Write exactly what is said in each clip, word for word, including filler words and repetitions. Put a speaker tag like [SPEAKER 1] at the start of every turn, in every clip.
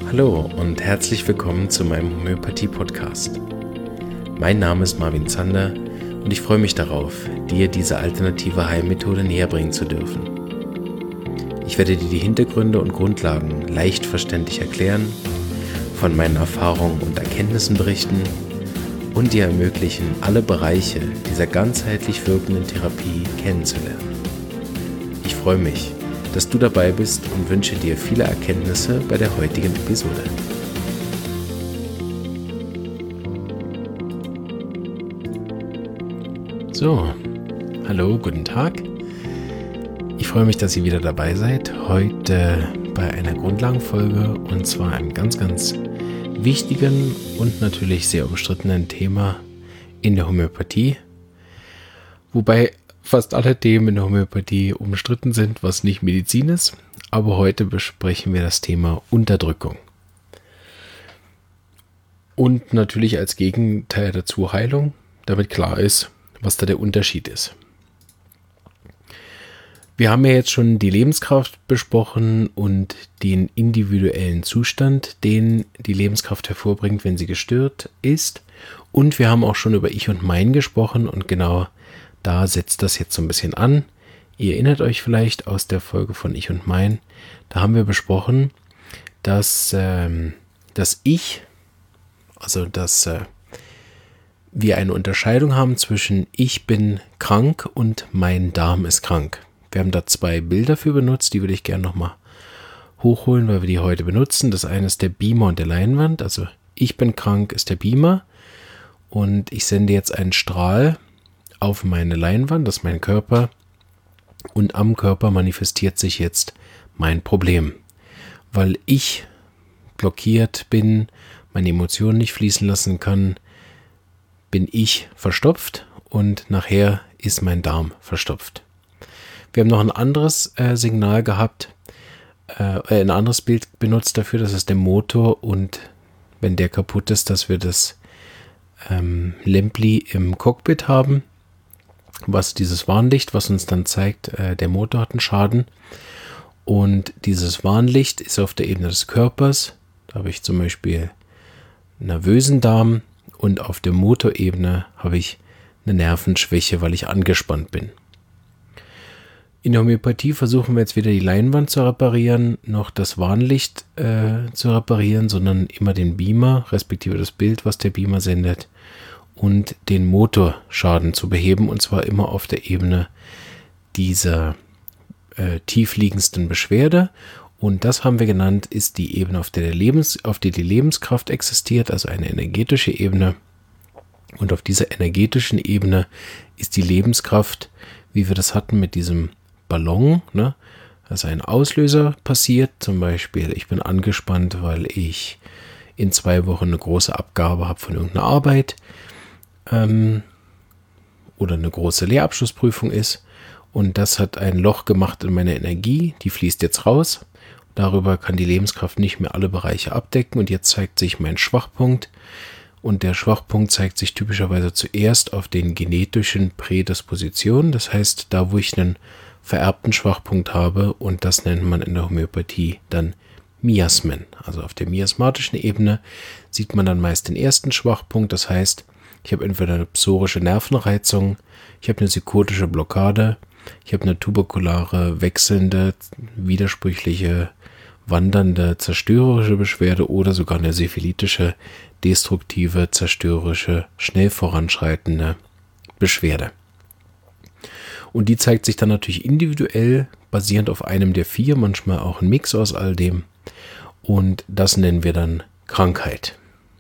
[SPEAKER 1] Hallo und herzlich willkommen zu meinem Homöopathie-Podcast. Mein Name ist Marvin Zander und ich freue mich darauf, dir diese alternative Heilmethode näher bringen zu dürfen. Ich werde dir die Hintergründe und Grundlagen leicht verständlich erklären, von meinen Erfahrungen und Erkenntnissen berichten und dir ermöglichen, alle Bereiche dieser ganzheitlich wirkenden Therapie kennenzulernen. Ich freue mich, dass du dabei bist und wünsche dir viele Erkenntnisse bei der heutigen Episode. So, hallo, guten Tag. Ich freue mich, dass ihr wieder dabei seid. Heute bei einer Grundlagenfolge und zwar einem ganz, ganz wichtigen und natürlich sehr umstrittenen Thema in der Homöopathie. Wobei fast alle Themen in der Homöopathie umstritten sind, was nicht Medizin ist. Aber heute besprechen wir das Thema Unterdrückung. Und natürlich als Gegenteil dazu Heilung, damit klar ist, was da der Unterschied ist. Wir haben ja jetzt schon die Lebenskraft besprochen und den individuellen Zustand, den die Lebenskraft hervorbringt, wenn sie gestört ist. Und wir haben auch schon über Ich und Mein gesprochen und genau da setzt das jetzt so ein bisschen an. Ihr erinnert euch vielleicht aus der Folge von Ich und Mein. Da haben wir besprochen, dass ähm, das Ich, also dass äh, wir eine Unterscheidung haben zwischen Ich bin krank und mein Darm ist krank. Wir haben da zwei Bilder für benutzt, die würde ich gerne nochmal hochholen, weil wir die heute benutzen. Das eine ist der Beamer und der Leinwand. Also ich bin krank ist der Beamer und ich sende jetzt einen Strahl auf meine Leinwand, das ist mein Körper, und am Körper manifestiert sich jetzt mein Problem, weil ich blockiert bin, meine Emotionen nicht fließen lassen kann, bin ich verstopft und nachher ist mein Darm verstopft. Wir haben noch ein anderes äh, Signal gehabt, äh, ein anderes Bild benutzt dafür, das ist der Motor und wenn der kaputt ist, dass wir das ähm, Lämpli im Cockpit haben, was dieses Warnlicht, was uns dann zeigt, äh, der Motor hat einen Schaden. Und dieses Warnlicht ist auf der Ebene des Körpers. Da habe ich zum Beispiel einen nervösen Darm und auf der Motorebene habe ich eine Nervenschwäche, weil ich angespannt bin. In der Homöopathie versuchen wir jetzt weder die Leinwand zu reparieren, noch das Warnlicht äh, zu reparieren, sondern immer den Beamer, respektive das Bild, was der Beamer sendet, und den Motorschaden zu beheben, und zwar immer auf der Ebene dieser äh, tiefliegendsten Beschwerde. Und das haben wir genannt, ist die Ebene, auf der, der Lebens, auf der die Lebenskraft existiert, also eine energetische Ebene. Und auf dieser energetischen Ebene ist die Lebenskraft, wie wir das hatten mit diesem Ballon, ne? Also ein Auslöser passiert, zum Beispiel, ich bin angespannt, weil ich in zwei Wochen eine große Abgabe habe von irgendeiner Arbeit, oder eine große Lehrabschlussprüfung ist und das hat ein Loch gemacht in meiner Energie, die fließt jetzt raus. Darüber kann die Lebenskraft nicht mehr alle Bereiche abdecken und jetzt zeigt sich mein Schwachpunkt und der Schwachpunkt zeigt sich typischerweise zuerst auf den genetischen Prädispositionen, das heißt da, wo ich einen vererbten Schwachpunkt habe und das nennt man in der Homöopathie dann Miasmen. Also auf der miasmatischen Ebene sieht man dann meist den ersten Schwachpunkt, das heißt, ich habe entweder eine psorische Nervenreizung, ich habe eine psychotische Blockade, ich habe eine tuberkulare, wechselnde, widersprüchliche, wandernde, zerstörerische Beschwerde oder sogar eine syphilitische, destruktive, zerstörerische, schnell voranschreitende Beschwerde. Und die zeigt sich dann natürlich individuell, basierend auf einem der vier, manchmal auch ein Mix aus all dem. Und das nennen wir dann Krankheit.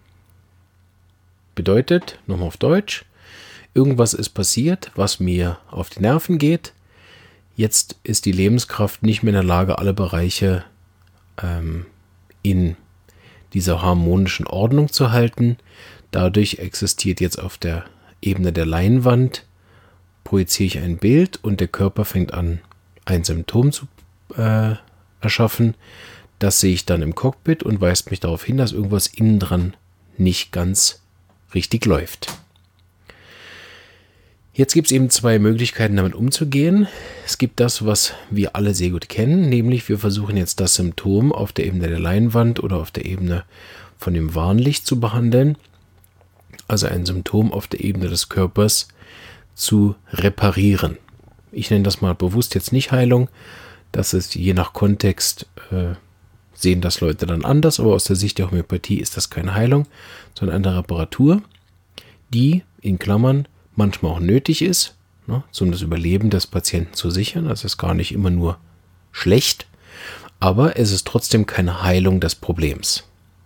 [SPEAKER 1] Bedeutet, nochmal auf Deutsch, irgendwas ist passiert, was mir auf die Nerven geht. Jetzt ist die Lebenskraft nicht mehr in der Lage, alle Bereiche ähm, in dieser harmonischen Ordnung zu halten. Dadurch existiert jetzt auf der Ebene der Leinwand, projiziere ich ein Bild und der Körper fängt an, ein Symptom zu äh, erschaffen. Das sehe ich dann im Cockpit und weist mich darauf hin, dass irgendwas innen dran nicht ganz richtig läuft. Jetzt gibt es eben zwei Möglichkeiten, damit umzugehen. Es gibt das, was wir alle sehr gut kennen, nämlich wir versuchen jetzt das Symptom auf der Ebene der Leinwand oder auf der Ebene von dem Warnlicht zu behandeln. Also ein Symptom auf der Ebene des Körpers zu reparieren. Ich nenne das mal bewusst jetzt nicht Heilung. Das ist je nach Kontext, äh, sehen das Leute dann anders, aber aus der Sicht der Homöopathie ist das keine Heilung, sondern eine Reparatur, die in Klammern manchmal auch nötig ist, ne, um das Überleben des Patienten zu sichern. Das ist gar nicht immer nur schlecht, aber es ist trotzdem keine Heilung des Problems.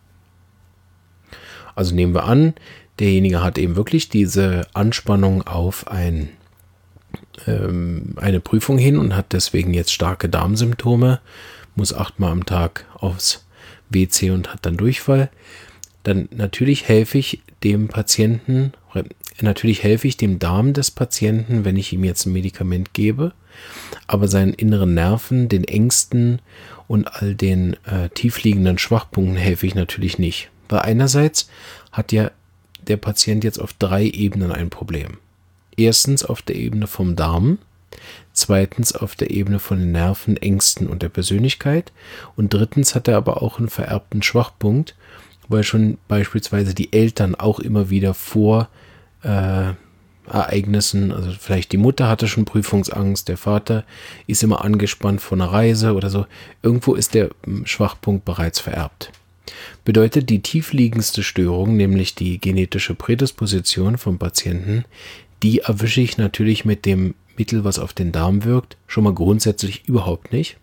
[SPEAKER 1] Also nehmen wir an, derjenige hat eben wirklich diese Anspannung auf ein, ähm, eine Prüfung hin und hat deswegen jetzt starke Darmsymptome, muss achtmal am Tag aufs W C und hat dann Durchfall. Dann natürlich helfe ich dem Patienten, natürlich helfe ich dem Darm des Patienten, wenn ich ihm jetzt ein Medikament gebe, aber seinen inneren Nerven, den Ängsten und all den äh, tiefliegenden Schwachpunkten helfe ich natürlich nicht. Weil einerseits hat ja der Patient jetzt auf drei Ebenen ein Problem. Erstens auf der Ebene vom Darm, zweitens auf der Ebene von den Nerven, Ängsten und der Persönlichkeit und drittens hat er aber auch einen vererbten Schwachpunkt, weil schon beispielsweise die Eltern auch immer wieder vor äh, Ereignissen, also vielleicht die Mutter hatte schon Prüfungsangst, der Vater ist immer angespannt vor einer Reise oder so. Irgendwo ist der Schwachpunkt bereits vererbt. Bedeutet, die tiefliegendste Störung, nämlich die genetische Prädisposition vom Patienten, die erwische ich natürlich mit dem Mittel, was auf den Darm wirkt, schon mal grundsätzlich überhaupt nicht.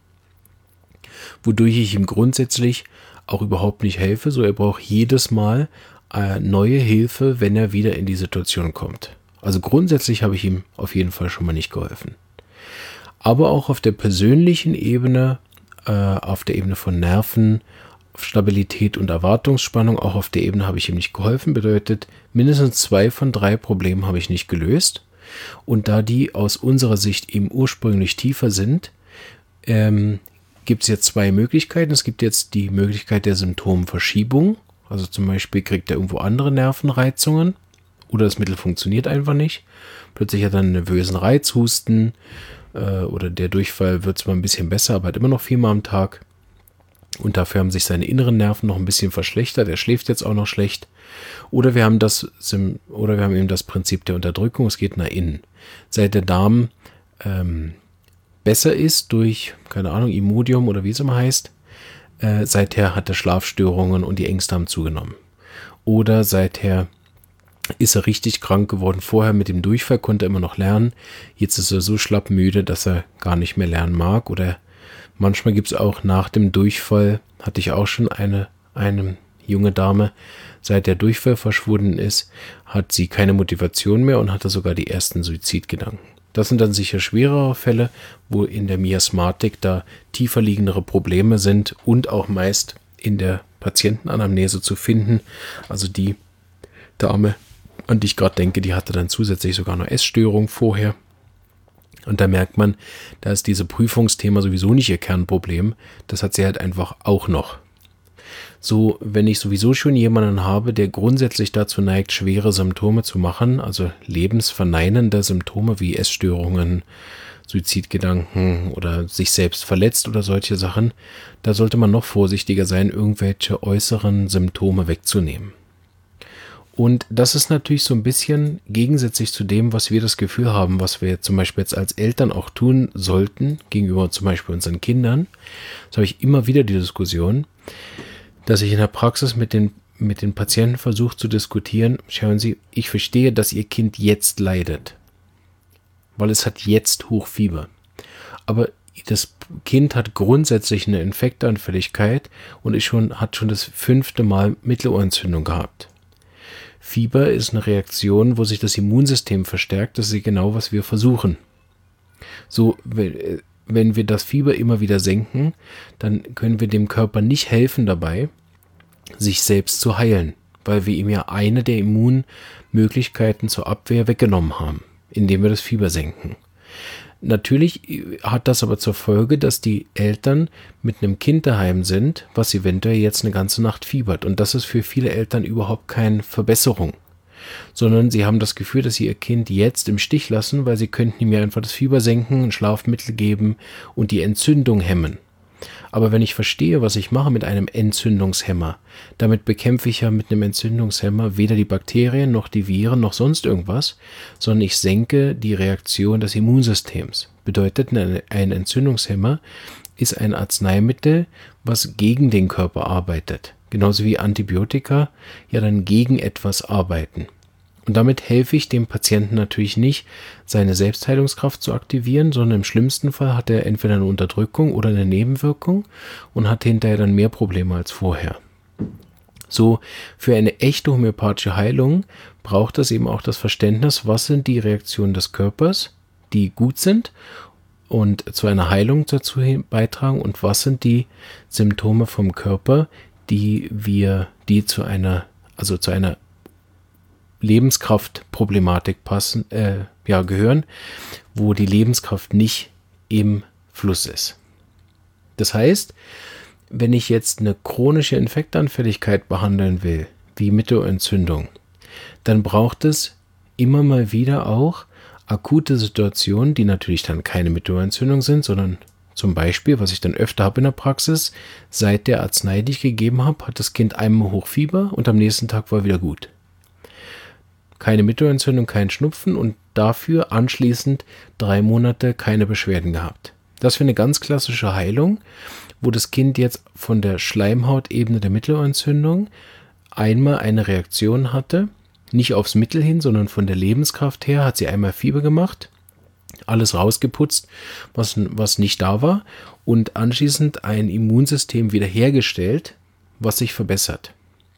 [SPEAKER 1] Wodurch ich ihm grundsätzlich auch überhaupt nicht helfe, so er braucht jedes Mal äh, neue Hilfe, wenn er wieder in die Situation kommt. Also grundsätzlich habe ich ihm auf jeden Fall schon mal nicht geholfen. Aber auch auf der persönlichen Ebene, äh, auf der Ebene von Nerven, Stabilität und Erwartungsspannung, auch auf der Ebene habe ich ihm nicht geholfen, bedeutet, mindestens zwei von drei Problemen habe ich nicht gelöst. Und da die aus unserer Sicht eben ursprünglich tiefer sind, ähm, gibt es jetzt zwei Möglichkeiten. Es gibt jetzt die Möglichkeit der Symptomverschiebung, also zum Beispiel kriegt er irgendwo andere Nervenreizungen oder das Mittel funktioniert einfach nicht. Plötzlich hat er einen nervösen Reizhusten äh, oder der Durchfall wird zwar ein bisschen besser, aber hat immer noch viermal am Tag. Und dafür haben sich seine inneren Nerven noch ein bisschen verschlechtert. Er schläft jetzt auch noch schlecht. Oder wir haben das, oder wir haben eben das Prinzip der Unterdrückung. Es geht nach innen. Seit der Darm ähm, besser ist durch, keine Ahnung, Imodium oder wie es immer heißt, äh, seither hat er Schlafstörungen und die Ängste haben zugenommen. Oder seither ist er richtig krank geworden. Vorher mit dem Durchfall konnte er immer noch lernen. Jetzt ist er so schlappmüde, dass er gar nicht mehr lernen mag. Oder manchmal gibt es auch nach dem Durchfall, hatte ich auch schon eine, eine junge Dame, seit der Durchfall verschwunden ist, hat sie keine Motivation mehr und hatte sogar die ersten Suizidgedanken. Das sind dann sicher schwerere Fälle, wo in der Miasmatik da tiefer liegendere Probleme sind und auch meist in der Patientenanamnese zu finden. Also die Dame, an die ich gerade denke, die hatte dann zusätzlich sogar noch Essstörung vorher. Und da merkt man, da ist dieses Prüfungsthema sowieso nicht ihr Kernproblem. Das hat sie halt einfach auch noch. So, wenn ich sowieso schon jemanden habe, der grundsätzlich dazu neigt, schwere Symptome zu machen, also lebensverneinende Symptome wie Essstörungen, Suizidgedanken oder sich selbst verletzt oder solche Sachen, da sollte man noch vorsichtiger sein, irgendwelche äußeren Symptome wegzunehmen. Und das ist natürlich so ein bisschen gegensätzlich zu dem, was wir das Gefühl haben, was wir zum Beispiel jetzt als Eltern auch tun sollten, gegenüber zum Beispiel unseren Kindern. Das habe ich immer wieder die Diskussion, dass ich in der Praxis mit den, mit den Patienten versuche zu diskutieren. Schauen Sie, ich verstehe, dass Ihr Kind jetzt leidet, weil es hat jetzt Hochfieber. Aber das Kind hat grundsätzlich eine Infektanfälligkeit und ist schon, hat schon das fünfte Mal Mittelohrentzündung gehabt. Fieber ist eine Reaktion, wo sich das Immunsystem verstärkt. Das ist genau, was wir versuchen. So, wenn wir das Fieber immer wieder senken, dann können wir dem Körper nicht helfen dabei, sich selbst zu heilen, weil wir ihm ja eine der Immunmöglichkeiten zur Abwehr weggenommen haben, indem wir das Fieber senken. Natürlich hat das aber zur Folge, dass die Eltern mit einem Kind daheim sind, was eventuell jetzt eine ganze Nacht fiebert. Und das ist für viele Eltern überhaupt keine Verbesserung. sondern sie haben das Gefühl, dass sie ihr Kind jetzt im Stich lassen, weil sie könnten ihm ja einfach das Fieber senken, ein Schlafmittel geben und die Entzündung hemmen. Aber wenn ich verstehe, was ich mache mit einem Entzündungshemmer, damit bekämpfe ich ja mit einem Entzündungshemmer weder die Bakterien noch die Viren noch sonst irgendwas, sondern ich senke die Reaktion des Immunsystems. Bedeutet, ein Entzündungshemmer ist ein Arzneimittel, was gegen den Körper arbeitet. Genauso wie Antibiotika ja dann gegen etwas arbeiten. Und damit helfe ich dem Patienten natürlich nicht, seine Selbstheilungskraft zu aktivieren, sondern im schlimmsten Fall hat er entweder eine Unterdrückung oder eine Nebenwirkung und hat hinterher dann mehr Probleme als vorher. So, für eine echte homöopathische Heilung braucht es eben auch das Verständnis, was sind die Reaktionen des Körpers, die gut sind und zu einer Heilung dazu beitragen, und was sind die Symptome vom Körper, die wir, die zu einer, also zu einer Lebenskraftproblematik passen, äh, ja, gehören, wo die Lebenskraft nicht im Fluss ist. Das heißt, wenn ich jetzt eine chronische Infektanfälligkeit behandeln will, wie Mittelohrentzündung, dann braucht es immer mal wieder auch akute Situationen, die natürlich dann keine Mittelohrentzündung sind, sondern zum Beispiel, was ich dann öfter habe in der Praxis, seit der Arznei, die ich gegeben habe, hat das Kind einmal Hochfieber und am nächsten Tag war wieder gut. Keine Mittelohrentzündung, kein Schnupfen und dafür anschließend drei Monate keine Beschwerden gehabt. Das wäre eine ganz klassische Heilung, wo das Kind jetzt von der Schleimhautebene der Mittelohrentzündung einmal eine Reaktion hatte, nicht aufs Mittel hin, sondern von der Lebenskraft her hat sie einmal Fieber gemacht, alles rausgeputzt, was, was nicht da war, und anschließend ein Immunsystem wiederhergestellt, was sich verbessert,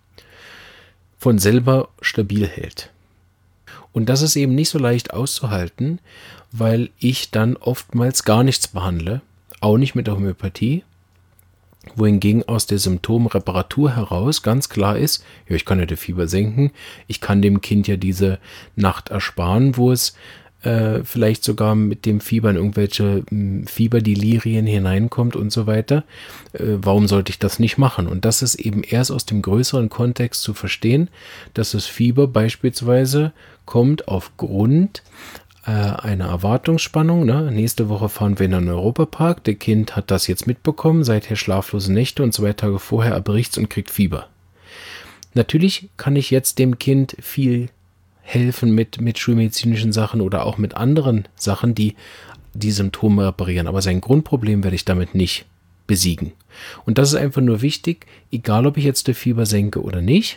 [SPEAKER 1] von selber stabil hält. Und das ist eben nicht so leicht auszuhalten, weil ich dann oftmals gar nichts behandle, auch nicht mit der Homöopathie, wohingegen aus der Symptomreparatur heraus ganz klar ist, ja, ich kann ja das Fieber senken, ich kann dem Kind ja diese Nacht ersparen, wo es äh, vielleicht sogar mit dem Fieber in irgendwelche mh, Fieberdelirien hineinkommt und so weiter. Äh, warum sollte ich das nicht machen? Und das ist eben erst aus dem größeren Kontext zu verstehen, dass das Fieber beispielsweise kommt aufgrund äh, einer Erwartungsspannung. Ne? Nächste Woche fahren wir in den Europapark. Der Kind hat das jetzt mitbekommen, seither schlaflose Nächte und zwei Tage vorher erbricht's und kriegt Fieber. Natürlich kann ich jetzt dem Kind viel helfen mit, mit schulmedizinischen Sachen oder auch mit anderen Sachen, die die Symptome reparieren. Aber sein Grundproblem werde ich damit nicht besiegen. Und das ist einfach nur wichtig, egal ob ich jetzt das Fieber senke oder nicht.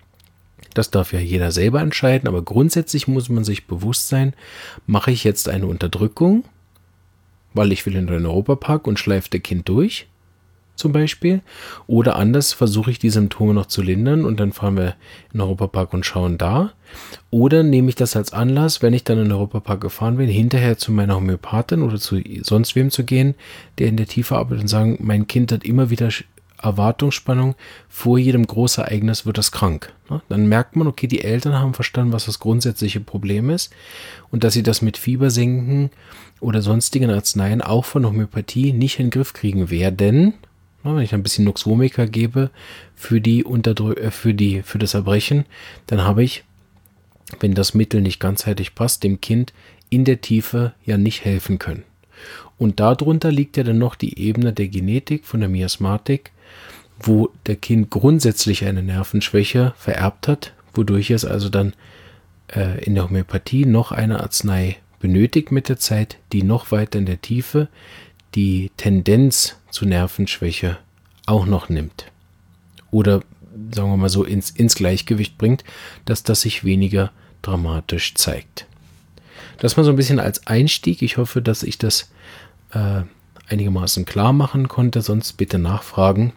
[SPEAKER 1] Das darf ja jeder selber entscheiden, aber grundsätzlich muss man sich bewusst sein, mache ich jetzt eine Unterdrückung, weil ich will in den Europapark und schleife das Kind durch, zum Beispiel, oder anders versuche ich die Symptome noch zu lindern und dann fahren wir in den Europapark und schauen da, oder nehme ich das als Anlass, wenn ich dann in den Europapark gefahren bin, hinterher zu meiner Homöopathin oder zu sonst wem zu gehen, der in der Tiefe arbeitet und sagen, mein Kind hat immer wieder Erwartungsspannung, vor jedem Großereignis wird es krank. Dann merkt man, okay, die Eltern haben verstanden, was das grundsätzliche Problem ist und dass sie das mit Fiebersenken oder sonstigen Arzneien auch von Homöopathie nicht in den Griff kriegen werden. Wenn ich ein bisschen Nux Vomica gebe für, die Unterdrü- für, die, für das Erbrechen, dann habe ich, wenn das Mittel nicht ganzheitlich passt, dem Kind in der Tiefe ja nicht helfen können. Und darunter liegt ja dann noch die Ebene der Genetik, von der Miasmatik, wo der Kind grundsätzlich eine Nervenschwäche vererbt hat, wodurch es also dann äh, in der Homöopathie noch eine Arznei benötigt mit der Zeit, die noch weiter in der Tiefe die Tendenz zu Nervenschwäche auch noch nimmt. Oder, sagen wir mal so, ins, ins Gleichgewicht bringt, dass das sich weniger dramatisch zeigt. Das mal so ein bisschen als Einstieg. Ich hoffe, dass ich das äh, einigermaßen klar machen konnte, sonst bitte nachfragen.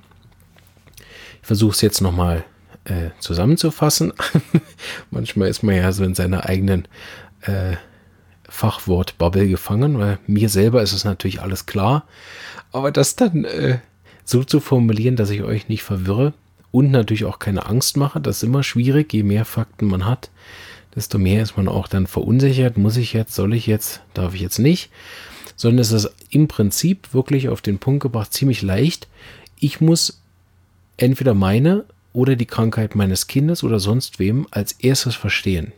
[SPEAKER 1] Ich versuche es jetzt nochmal äh, zusammenzufassen. Manchmal ist man ja so in seiner eigenen äh, Fachwort-Bubble gefangen, weil mir selber ist es natürlich alles klar. Aber das dann äh, so zu formulieren, dass ich euch nicht verwirre und natürlich auch keine Angst mache, das ist immer schwierig. Je mehr Fakten man hat, desto mehr ist man auch dann verunsichert. Muss ich jetzt, soll ich jetzt, darf ich jetzt nicht? Sondern es ist im Prinzip wirklich auf den Punkt gebracht ziemlich leicht. Ich muss entweder meine oder die Krankheit meines Kindes oder sonst wem als erstes verstehen.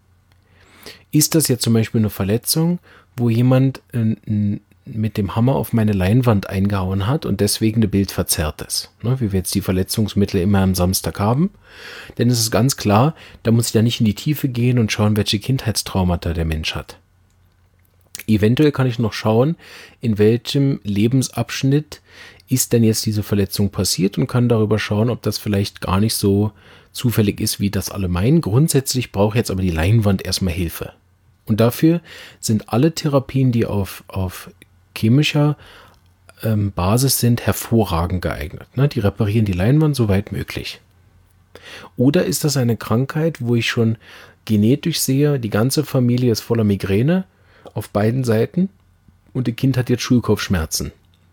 [SPEAKER 1] Ist das jetzt zum Beispiel eine Verletzung, wo jemand äh, mit dem Hammer auf meine Leinwand eingehauen hat und deswegen ein Bild verzerrt ist, ne, wie wir jetzt die Verletzungsmittel immer am Samstag haben, denn es ist ganz klar, da muss ich ja nicht in die Tiefe gehen und schauen, welche Kindheitstraumata der Mensch hat. Eventuell kann ich noch schauen, in welchem Lebensabschnitt ist denn jetzt diese Verletzung passiert und kann darüber schauen, ob das vielleicht gar nicht so zufällig ist, wie das alle meinen. Grundsätzlich braucht jetzt aber die Leinwand erstmal Hilfe. Und dafür sind alle Therapien, die auf, auf chemischer ähm, Basis sind, hervorragend geeignet. Ne? Die reparieren die Leinwand so weit möglich. Oder ist das eine Krankheit, wo ich schon genetisch sehe, die ganze Familie ist voller Migräne auf beiden Seiten und das Kind hat jetzt Schulkopfschmerzen.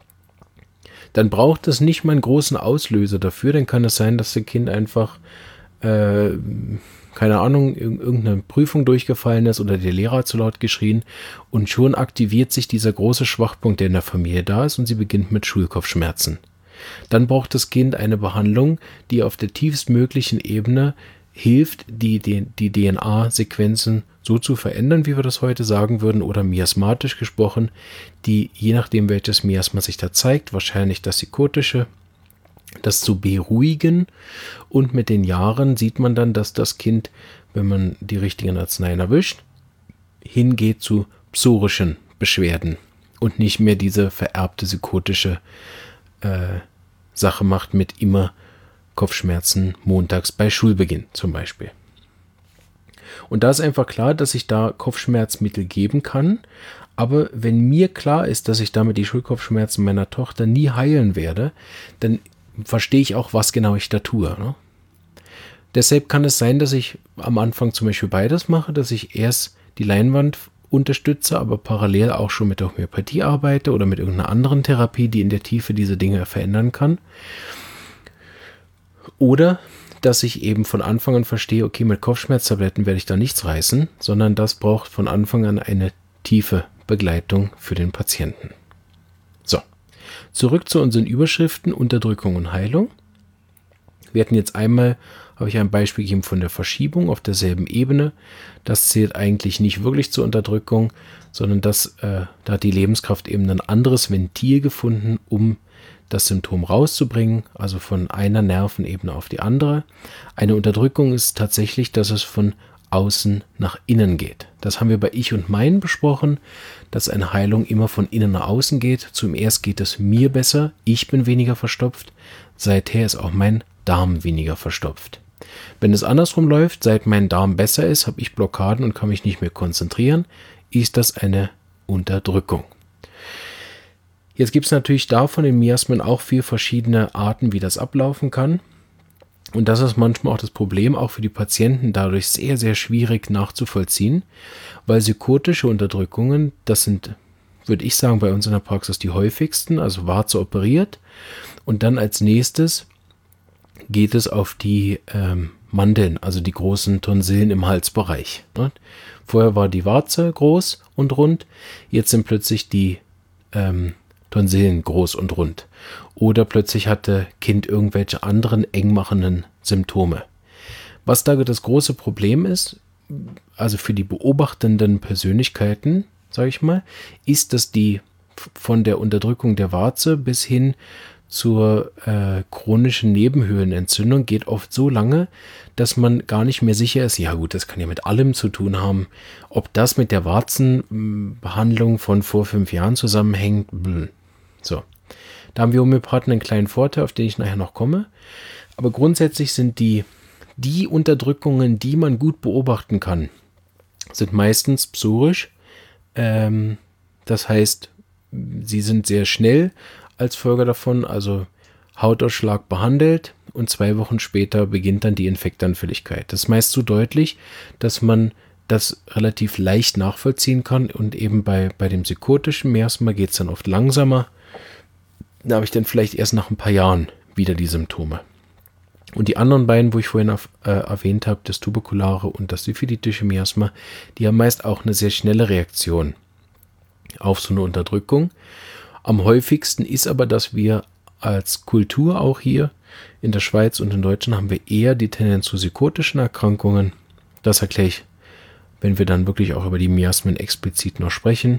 [SPEAKER 1] Dann braucht es nicht mal einen großen Auslöser dafür, dann kann es sein, dass das Kind einfach, äh, keine Ahnung, irgendeine Prüfung durchgefallen ist oder der Lehrer hat zu laut geschrien und schon aktiviert sich dieser große Schwachpunkt, der in der Familie da ist und sie beginnt mit Schulkopfschmerzen. Dann braucht das Kind eine Behandlung, die auf der tiefstmöglichen Ebene hilft, die, die, die D N A-Sequenzen so zu verändern, wie wir das heute sagen würden, oder miasmatisch gesprochen, die, je nachdem welches Miasma sich da zeigt, wahrscheinlich das psychotische, das zu beruhigen. Und mit den Jahren sieht man dann, dass das Kind, wenn man die richtigen Arzneien erwischt, hingeht zu psorischen Beschwerden und nicht mehr diese vererbte psychotische äh, Sache macht mit immer Kopfschmerzen montags bei Schulbeginn zum Beispiel. Und da ist einfach klar, dass ich da Kopfschmerzmittel geben kann, aber wenn mir klar ist, dass ich damit die Schulkopfschmerzen meiner Tochter nie heilen werde, dann verstehe ich auch, was genau ich da tue. Ne? Deshalb kann es sein, dass ich am Anfang zum Beispiel beides mache, dass ich erst die Leinwand unterstütze, aber parallel auch schon mit der Homöopathie arbeite oder mit irgendeiner anderen Therapie, die in der Tiefe diese Dinge verändern kann. Oder dass ich eben von Anfang an verstehe, okay, mit Kopfschmerztabletten werde ich da nichts reißen, sondern das braucht von Anfang an eine tiefe Begleitung für den Patienten. So, zurück zu unseren Überschriften Unterdrückung und Heilung. Wir hatten jetzt einmal, habe ich ein Beispiel gegeben von der Verschiebung auf derselben Ebene. Das zählt eigentlich nicht wirklich zur Unterdrückung, sondern das, äh, da hat die Lebenskraft eben ein anderes Ventil gefunden, um das Symptom rauszubringen, also von einer Nervenebene auf die andere. Eine Unterdrückung ist tatsächlich, dass es von außen nach innen geht. Das haben wir bei Ich und Mein besprochen, dass eine Heilung immer von innen nach außen geht. Zuerst geht es mir besser, ich bin weniger verstopft, seither ist auch mein Darm weniger verstopft. Wenn es andersrum läuft, seit mein Darm besser ist, habe ich Blockaden und kann mich nicht mehr konzentrieren, ist das eine Unterdrückung. Jetzt gibt es natürlich davon in Miasmen auch vier verschiedene Arten, wie das ablaufen kann. Und das ist manchmal auch das Problem, auch für die Patienten dadurch sehr, sehr schwierig nachzuvollziehen, weil psychotische Unterdrückungen, das sind, würde ich sagen, bei uns in der Praxis die häufigsten, also Warze operiert. Und dann als nächstes geht es auf die ähm, Mandeln, also die großen Tonsillen im Halsbereich. Ne? Vorher war die Warze groß und rund, jetzt sind plötzlich die ähm, Tonsillen groß und rund. Oder plötzlich hatte Kind irgendwelche anderen engmachenden Symptome. Was da das große Problem ist, also für die beobachtenden Persönlichkeiten, sage ich mal, ist, dass die von der Unterdrückung der Warze bis hin zur äh, chronischen Nebenhöhlenentzündung geht oft so lange, dass man gar nicht mehr sicher ist, ja gut, das kann ja mit allem zu tun haben, ob das mit der Warzenbehandlung von vor fünf Jahren zusammenhängt. So, da haben wir Homöopathen einen kleinen Vorteil, auf den ich nachher noch komme. Aber grundsätzlich sind die, die Unterdrückungen, die man gut beobachten kann, sind meistens psorisch. Ähm, das heißt, sie sind sehr schnell als Folge davon, also Hautausschlag behandelt und zwei Wochen später beginnt dann die Infektanfälligkeit. Das ist meist so deutlich, dass man das relativ leicht nachvollziehen kann und eben bei, bei dem psychotischen Miasma geht es dann oft langsamer. Da habe ich dann vielleicht erst nach ein paar Jahren wieder die Symptome. Und die anderen beiden, wo ich vorhin auf, äh, erwähnt habe, das tuberkulare und das syphilitische Miasma, die haben meist auch eine sehr schnelle Reaktion auf so eine Unterdrückung. Am häufigsten ist aber, dass wir als Kultur auch hier in der Schweiz und in Deutschland haben wir eher die Tendenz zu psychotischen Erkrankungen. Das erkläre ich, wenn wir dann wirklich auch über die Miasmen explizit noch sprechen.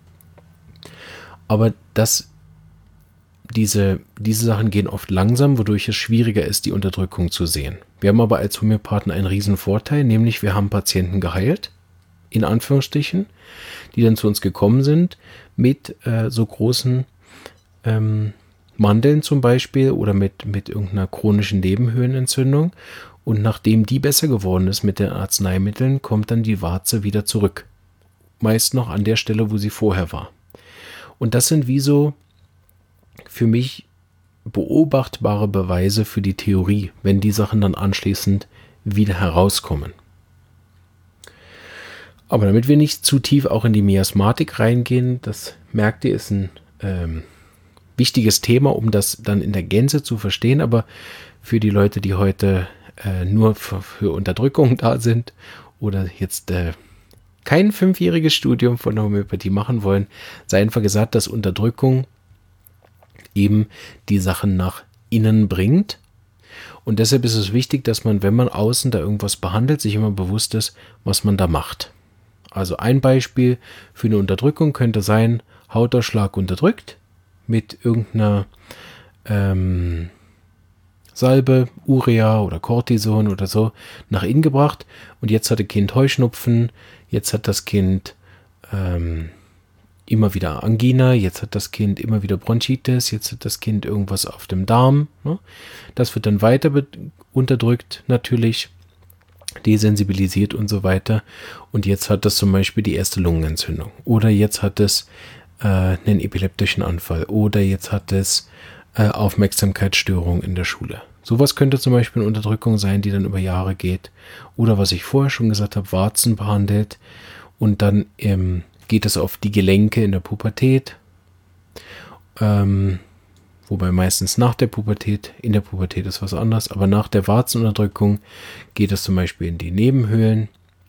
[SPEAKER 1] Aber das, diese, diese Sachen gehen oft langsam, wodurch es schwieriger ist, die Unterdrückung zu sehen. Wir haben aber als Homöopathen einen riesen Vorteil, nämlich wir haben Patienten geheilt, in Anführungsstrichen, die dann zu uns gekommen sind mit äh, so großen ähm, Mandeln zum Beispiel oder mit, mit irgendeiner chronischen Nebenhöhlenentzündung. Und nachdem die besser geworden ist mit den Arzneimitteln, kommt dann die Warze wieder zurück. Meist noch an der Stelle, wo sie vorher war. Und das sind wie so für mich beobachtbare Beweise für die Theorie, wenn die Sachen dann anschließend wieder herauskommen. Aber damit wir nicht zu tief auch in die Miasmatik reingehen, das merkt ihr, ist ein ähm, wichtiges Thema, um das dann in der Gänze zu verstehen. Aber für die Leute, die heute äh, nur für, für Unterdrückung da sind oder jetzt äh, kein fünfjähriges Studium von der Homöopathie machen wollen, sei einfach gesagt, dass Unterdrückung eben die Sachen nach innen bringt. Und deshalb ist es wichtig, dass man, wenn man außen da irgendwas behandelt, sich immer bewusst ist, was man da macht. Also ein Beispiel für eine Unterdrückung könnte sein, Hautausschlag unterdrückt mit irgendeiner ähm, Salbe, Urea oder Cortison oder so nach innen gebracht. Und jetzt hat das Kind Heuschnupfen, jetzt hat das Kind ähm, immer wieder Angina, jetzt hat das Kind immer wieder Bronchitis, jetzt hat das Kind irgendwas auf dem Darm. Ne? Das wird dann weiter be- unterdrückt natürlich, desensibilisiert und so weiter. Und jetzt hat das zum Beispiel die erste Lungenentzündung. Oder jetzt hat es äh, einen epileptischen Anfall. Oder jetzt hat es äh, Aufmerksamkeitsstörung in der Schule. Sowas könnte zum Beispiel eine Unterdrückung sein, die dann über Jahre geht. Oder was ich vorher schon gesagt habe, Warzen behandelt. Und dann ähm, geht es auf die Gelenke in der Pubertät. Ähm, wobei meistens nach der Pubertät, in der Pubertät ist was anderes, aber nach der Warzenunterdrückung geht es zum Beispiel in die Nebenhöhlen.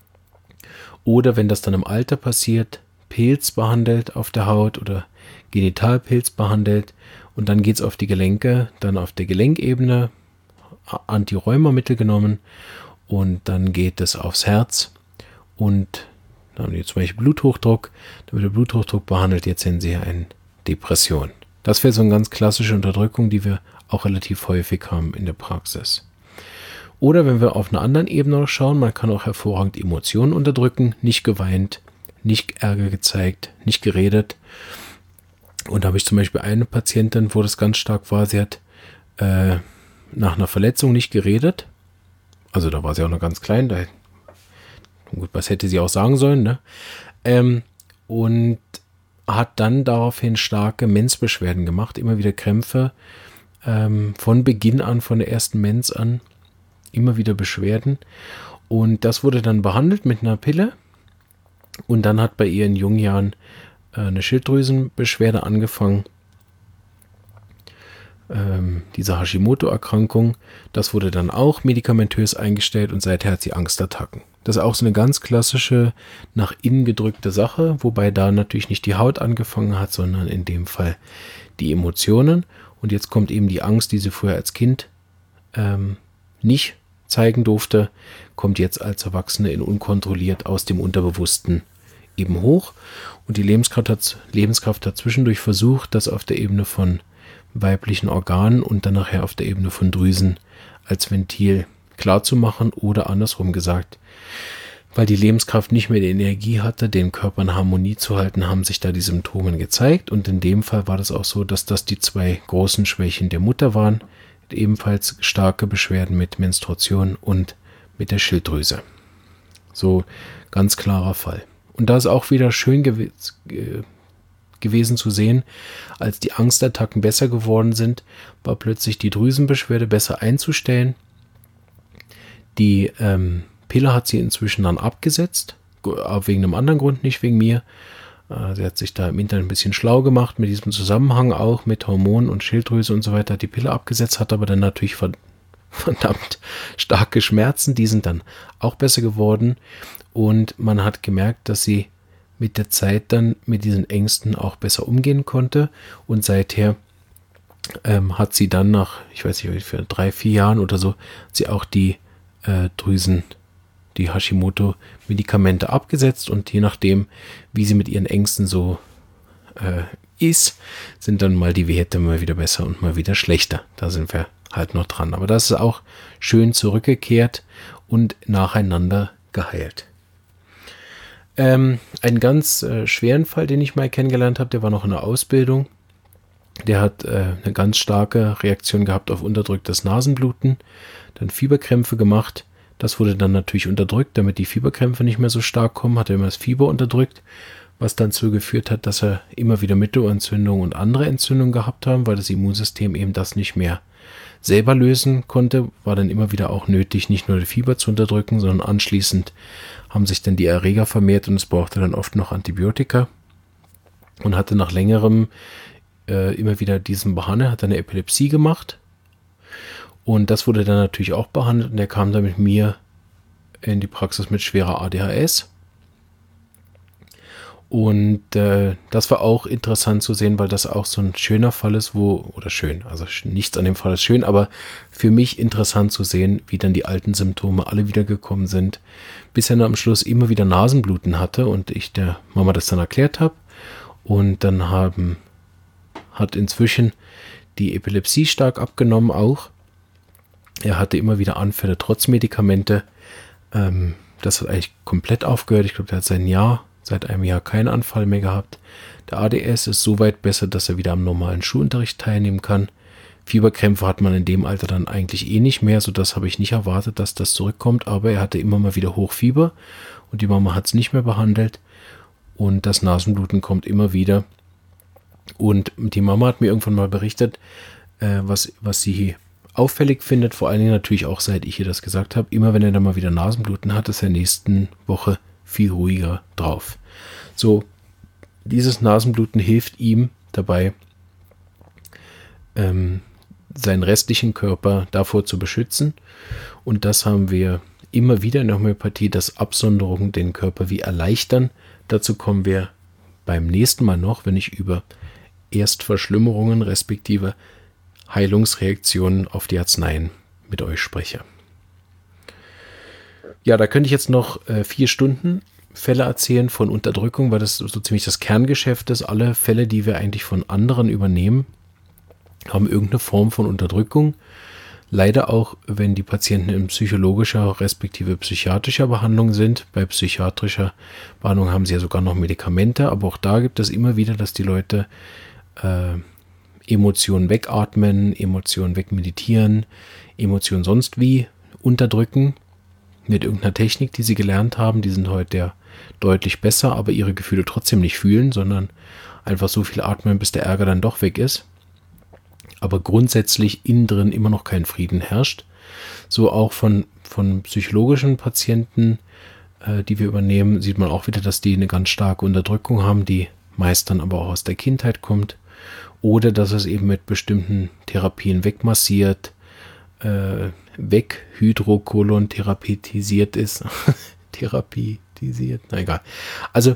[SPEAKER 1] Oder wenn das dann im Alter passiert, Pilz behandelt auf der Haut oder Genitalpilz behandelt und dann geht es auf die Gelenke, dann auf der Gelenkebene Antirheumamittel genommen und dann geht es aufs Herz und dann haben die zum Beispiel Bluthochdruck, dann wird der Bluthochdruck behandelt, jetzt sehen Sie eine Depression. Das wäre so eine ganz klassische Unterdrückung, die wir auch relativ häufig haben in der Praxis. Oder wenn wir auf einer anderen Ebene noch schauen, man kann auch hervorragend Emotionen unterdrücken, nicht geweint, nicht Ärger gezeigt, nicht geredet. Und da habe ich zum Beispiel eine Patientin, wo das ganz stark war, sie hat äh, nach einer Verletzung nicht geredet. Also da war sie auch noch ganz klein, da, gut, was hätte sie auch sagen sollen, ne? Ähm, und hat dann daraufhin starke Menzbeschwerden gemacht, immer wieder Krämpfe, ähm, von Beginn an, von der ersten Menz an, immer wieder Beschwerden. Und das wurde dann behandelt mit einer Pille. Und dann hat bei ihr in jungen Jahren äh, eine Schilddrüsenbeschwerde angefangen. Ähm, diese Hashimoto-Erkrankung, das wurde dann auch medikamentös eingestellt und seither hat sie Angstattacken. Das ist auch so eine ganz klassische, nach innen gedrückte Sache, wobei da natürlich nicht die Haut angefangen hat, sondern in dem Fall die Emotionen. Und jetzt kommt eben die Angst, die sie früher als Kind ähm, nicht zeigen durfte, kommt jetzt als Erwachsene in unkontrolliert aus dem Unterbewussten eben hoch. Und die Lebenskraft hat, Lebenskraft hat zwischendurch versucht, das auf der Ebene von weiblichen Organen und dann nachher auf der Ebene von Drüsen als Ventil klar zu machen oder andersrum gesagt, weil die Lebenskraft nicht mehr die Energie hatte, den Körper in Harmonie zu halten, haben sich da die Symptome gezeigt und in dem Fall war das auch so, dass das die zwei großen Schwächen der Mutter waren, ebenfalls starke Beschwerden mit Menstruation und mit der Schilddrüse. So ganz klarer Fall. Und da ist auch wieder schön gew- ge- gewesen zu sehen, als die Angstattacken besser geworden sind, war plötzlich die Drüsenbeschwerde besser einzustellen. Die ähm, Pille hat sie inzwischen dann abgesetzt, wegen einem anderen Grund, nicht wegen mir. Äh, sie hat sich da im Internet ein bisschen schlau gemacht, mit diesem Zusammenhang auch mit Hormonen und Schilddrüse und so weiter, hat die Pille abgesetzt, hat aber dann natürlich verdammt starke Schmerzen, die sind dann auch besser geworden und man hat gemerkt, dass sie mit der Zeit dann mit diesen Ängsten auch besser umgehen konnte und seither ähm, hat sie dann nach, ich weiß nicht, für drei, vier Jahren oder so, sie auch die äh, Drüsen, die Hashimoto-Medikamente abgesetzt und je nachdem, wie sie mit ihren Ängsten so äh, ist, sind dann mal die Werte mal wieder besser und mal wieder schlechter. Da sind wir halt noch dran. Aber das ist auch schön zurückgekehrt und nacheinander geheilt. Ähm, einen ganz äh, schweren Fall, den ich mal kennengelernt habe, der war noch in der Ausbildung. Der hat äh, eine ganz starke Reaktion gehabt auf unterdrücktes Nasenbluten, dann Fieberkrämpfe gemacht. Das wurde dann natürlich unterdrückt, damit die Fieberkrämpfe nicht mehr so stark kommen, hat er immer das Fieber unterdrückt, was dann dazu geführt hat, dass er immer wieder Mittelohrentzündungen und andere Entzündungen gehabt haben, weil das Immunsystem eben das nicht mehr selber lösen konnte, war dann immer wieder auch nötig, nicht nur das Fieber zu unterdrücken, sondern anschließend haben sich dann die Erreger vermehrt und es brauchte dann oft noch Antibiotika und hatte nach längerem äh, immer wieder diesen Behandel, hat eine Epilepsie gemacht und das wurde dann natürlich auch behandelt und er kam dann mit mir in die Praxis mit schwerer A D H S. Und äh, das war auch interessant zu sehen, weil das auch so ein schöner Fall ist, wo, oder schön, also nichts an dem Fall ist schön, aber für mich interessant zu sehen, wie dann die alten Symptome alle wiedergekommen sind, bis er dann am Schluss immer wieder Nasenbluten hatte und ich der Mama das dann erklärt habe. Und dann haben, hat inzwischen die Epilepsie stark abgenommen auch. Er hatte immer wieder Anfälle trotz Medikamente. Ähm, das hat eigentlich komplett aufgehört. Ich glaube, der hat sein Jahr seit einem Jahr keinen Anfall mehr gehabt. Der A D S ist so weit besser, dass er wieder am normalen Schulunterricht teilnehmen kann. Fieberkrämpfe hat man in dem Alter dann eigentlich eh nicht mehr, so das habe ich nicht erwartet, dass das zurückkommt, aber er hatte immer mal wieder Hochfieber und die Mama hat es nicht mehr behandelt und das Nasenbluten kommt immer wieder. Und die Mama hat mir irgendwann mal berichtet, äh, was, was sie auffällig findet, vor allen Dingen natürlich auch seit ich ihr das gesagt habe, immer wenn er dann mal wieder Nasenbluten hat, ist er nächsten Woche viel ruhiger drauf. So, dieses Nasenbluten hilft ihm dabei, ähm, seinen restlichen Körper davor zu beschützen. Und das haben wir immer wieder in der Homöopathie, dass Absonderungen den Körper wie erleichtern. Dazu kommen wir beim nächsten Mal noch, wenn ich über Erstverschlimmerungen respektive Heilungsreaktionen auf die Arzneien mit euch spreche. Ja, da könnte ich jetzt noch äh, vier Stunden Fälle erzählen von Unterdrückung, weil das so ziemlich das Kerngeschäft ist. Alle Fälle, die wir eigentlich von anderen übernehmen, haben irgendeine Form von Unterdrückung. Leider auch, wenn die Patienten in psychologischer respektive psychiatrischer Behandlung sind. Bei psychiatrischer Behandlung haben sie ja sogar noch Medikamente, aber auch da gibt es immer wieder, dass die Leute äh, Emotionen wegatmen, Emotionen wegmeditieren, Emotionen sonst wie unterdrücken. Mit irgendeiner Technik, die sie gelernt haben, die sind heute ja deutlich besser, aber ihre Gefühle trotzdem nicht fühlen, sondern einfach so viel atmen, bis der Ärger dann doch weg ist. Aber grundsätzlich innen drin immer noch kein Frieden herrscht. So auch von, von psychologischen Patienten, äh, die wir übernehmen, sieht man auch wieder, dass die eine ganz starke Unterdrückung haben, die meist dann aber auch aus der Kindheit kommt. Oder dass es eben mit bestimmten Therapien wegmassiert, äh, weghydrokolon-therapetisiert ist. Therapetisiert, na egal. Also